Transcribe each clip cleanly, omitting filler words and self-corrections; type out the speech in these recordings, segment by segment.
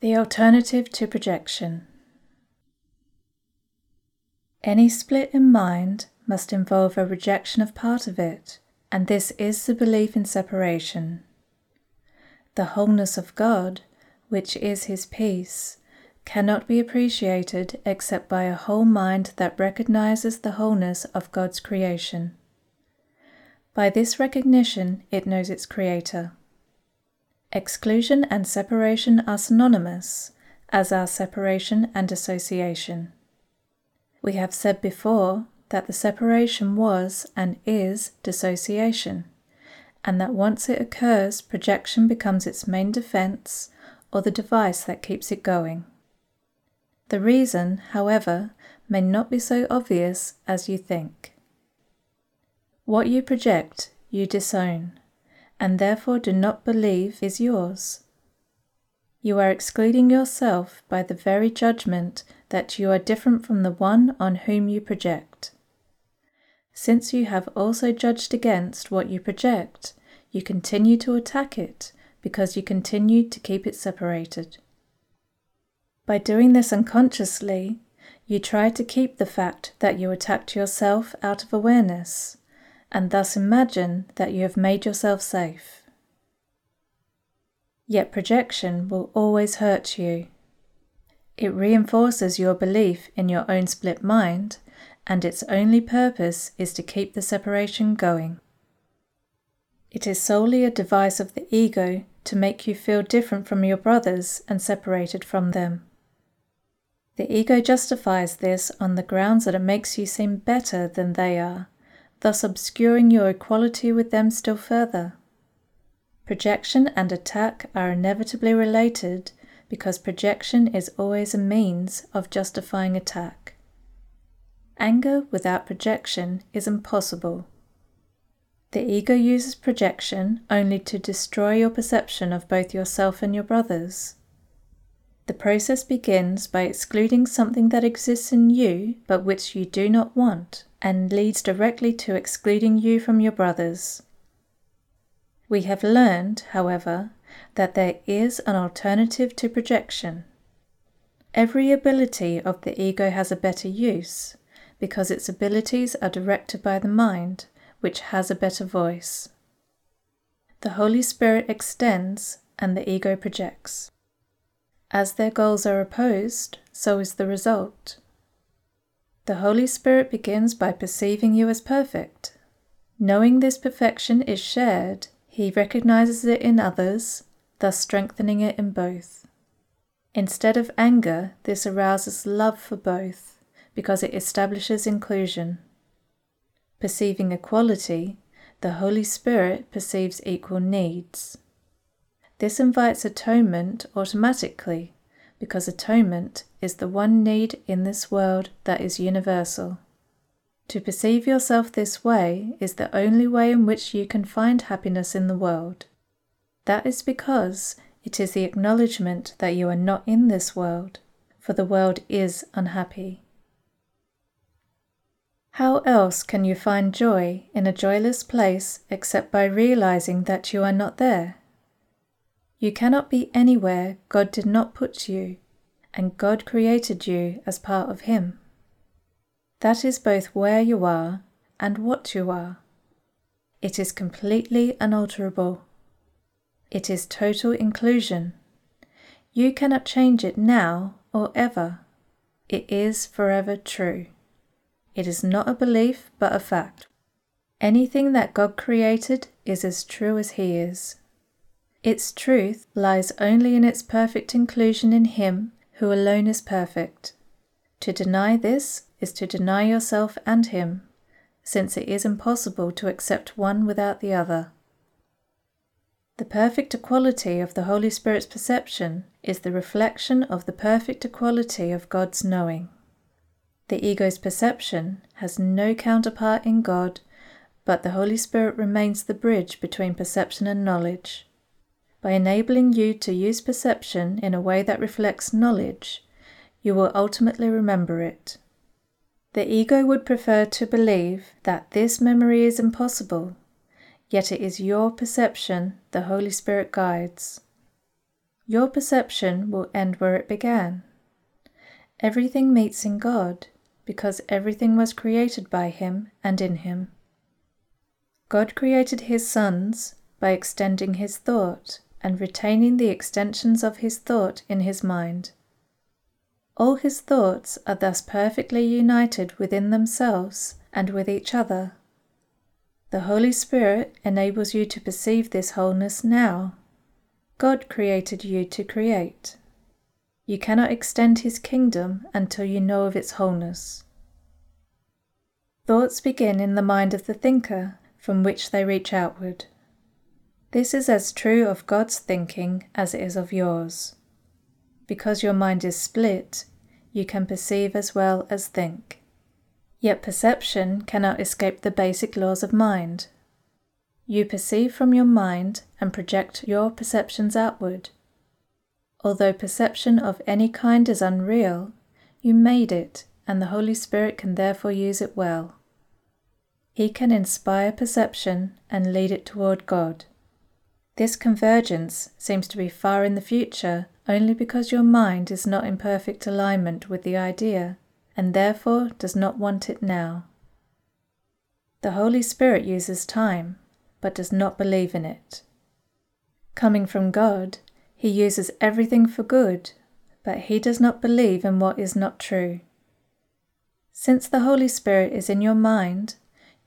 The alternative to projection. Any split in mind must involve a rejection of part of it, and this is the belief in separation. The wholeness of God, which is His peace, cannot be appreciated except by a whole mind that recognizes the wholeness of God's creation. By this recognition, it knows its Creator. Exclusion and separation are synonymous, as are separation and dissociation. We have said before that the separation was and is dissociation, and that once it occurs, projection becomes its main defense or the device that keeps it going. The reason, however, may not be so obvious as you think. What you project, you disown, and therefore do not believe is yours. You are excluding yourself by the very judgment that you are different from the one on whom you project. Since you have also judged against what you project, you continue to attack it because you continue to keep it separated. By doing this unconsciously, you try to keep the fact that you attacked yourself out of awareness, and thus imagine that you have made yourself safe. Yet projection will always hurt you. It reinforces your belief in your own split mind, and its only purpose is to keep the separation going. It is solely a device of the ego to make you feel different from your brothers and separated from them. The ego justifies this on the grounds that it makes you seem better than they are, thus obscuring your equality with them still further. Projection and attack are inevitably related because projection is always a means of justifying attack. Anger without projection is impossible. The ego uses projection only to destroy your perception of both yourself and your brothers. The process begins by excluding something that exists in you but which you do not want, and leads directly to excluding you from your brothers. We have learned, however, that there is an alternative to projection. Every ability of the ego has a better use, because its abilities are directed by the mind, which has a better voice. The Holy Spirit extends, and the ego projects. As their goals are opposed, so is the result. The Holy Spirit begins by perceiving you as perfect. Knowing this perfection is shared, He recognizes it in others, thus strengthening it in both. Instead of anger, this arouses love for both, because it establishes inclusion. Perceiving equality, the Holy Spirit perceives equal needs. This invites atonement automatically, because atonement is the one need in this world that is universal. To perceive yourself this way is the only way in which you can find happiness in the world. That is because it is the acknowledgement that you are not in this world, for the world is unhappy. How else can you find joy in a joyless place except by realizing that you are not there? You cannot be anywhere God did not put you, and God created you as part of Him. That is both where you are and what you are. It is completely unalterable. It is total inclusion. You cannot change it now or ever. It is forever true. It is not a belief but a fact. Anything that God created is as true as He is. Its truth lies only in its perfect inclusion in Him who alone is perfect. To deny this is to deny yourself and Him, since it is impossible to accept one without the other. The perfect equality of the Holy Spirit's perception is the reflection of the perfect equality of God's knowing. The ego's perception has no counterpart in God, but the Holy Spirit remains the bridge between perception and knowledge. By enabling you to use perception in a way that reflects knowledge, you will ultimately remember it. The ego would prefer to believe that this memory is impossible, yet it is your perception the Holy Spirit guides. Your perception will end where it began. Everything meets in God, because everything was created by Him and in Him. God created His sons by extending His thought and retaining the extensions of His thought in His mind. All His thoughts are thus perfectly united within themselves and with each other. The Holy Spirit enables you to perceive this wholeness now. God created you to create. You cannot extend His kingdom until you know of its wholeness. Thoughts begin in the mind of the thinker, from which they reach outward. This is as true of God's thinking as it is of yours. Because your mind is split, you can perceive as well as think. Yet perception cannot escape the basic laws of mind. You perceive from your mind and project your perceptions outward. Although perception of any kind is unreal, you made it, and the Holy Spirit can therefore use it well. He can inspire perception and lead it toward God. This convergence seems to be far in the future only because your mind is not in perfect alignment with the idea, and therefore does not want it now. The Holy Spirit uses time, but does not believe in it. Coming from God, He uses everything for good, but He does not believe in what is not true. Since the Holy Spirit is in your mind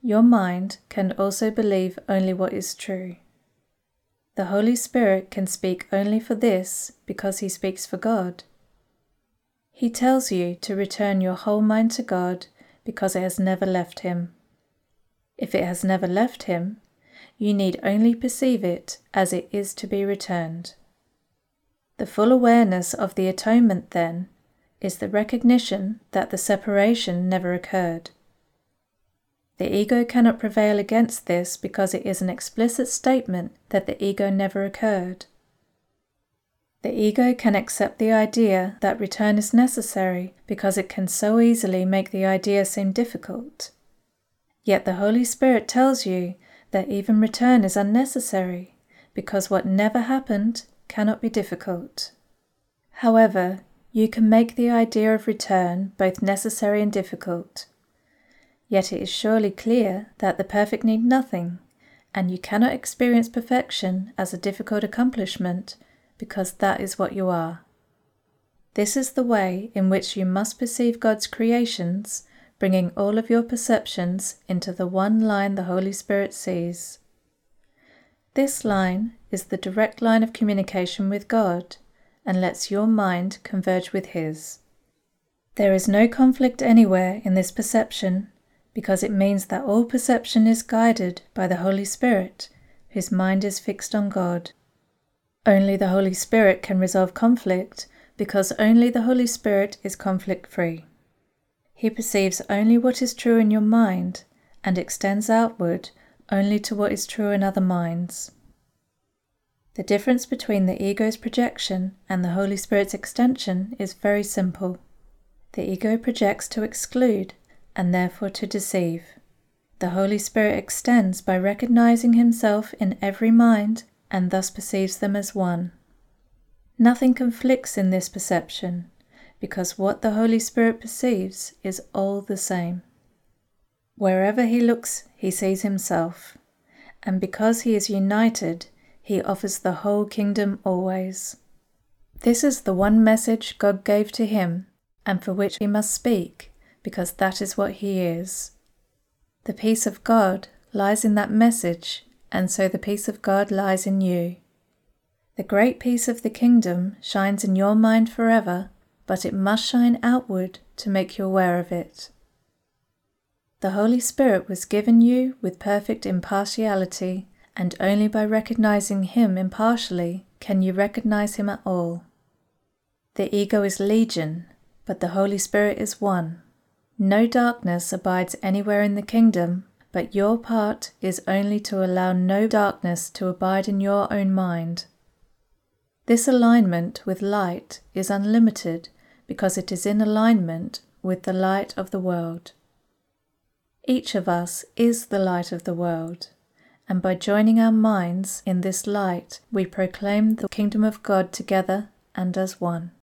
can also believe only what is true. The Holy Spirit can speak only for this because He speaks for God. He tells you to return your whole mind to God because it has never left Him. If it has never left Him, you need only perceive it as it is to be returned. The full awareness of the atonement, then, is the recognition that the separation never occurred. The ego cannot prevail against this because it is an explicit statement that the ego never occurred. The ego can accept the idea that return is necessary because it can so easily make the idea seem difficult. Yet the Holy Spirit tells you that even return is unnecessary because what never happened cannot be difficult. However, you can make the idea of return both necessary and difficult. Yet it is surely clear that the perfect need nothing, and you cannot experience perfection as a difficult accomplishment because that is what you are. This is the way in which you must perceive God's creations, bringing all of your perceptions into the one line the Holy Spirit sees. This line is the direct line of communication with God and lets your mind converge with His. There is no conflict anywhere in this perception because it means that all perception is guided by the Holy Spirit, whose mind is fixed on God. Only the Holy Spirit can resolve conflict because only the Holy Spirit is conflict-free. He perceives only what is true in your mind and extends outward only to what is true in other minds. The difference between the ego's projection and the Holy Spirit's extension is very simple. The ego projects to exclude and therefore to deceive. The Holy Spirit extends by recognizing Himself in every mind and thus perceives them as one. Nothing conflicts in this perception, because what the Holy Spirit perceives is all the same. Wherever He looks, He sees Himself, and because He is united, He offers the whole kingdom always. This is the one message God gave to Him, and for which He must speak, because that is what He is. The peace of God lies in that message, and so the peace of God lies in you. The great peace of the kingdom shines in your mind forever, but it must shine outward to make you aware of it. The Holy Spirit was given you with perfect impartiality, and only by recognizing Him impartially can you recognize Him at all. The ego is legion, but the Holy Spirit is one. No darkness abides anywhere in the kingdom, but your part is only to allow no darkness to abide in your own mind. This alignment with light is unlimited because it is in alignment with the light of the world. Each of us is the light of the world, and by joining our minds in this light, we proclaim the kingdom of God together and as one.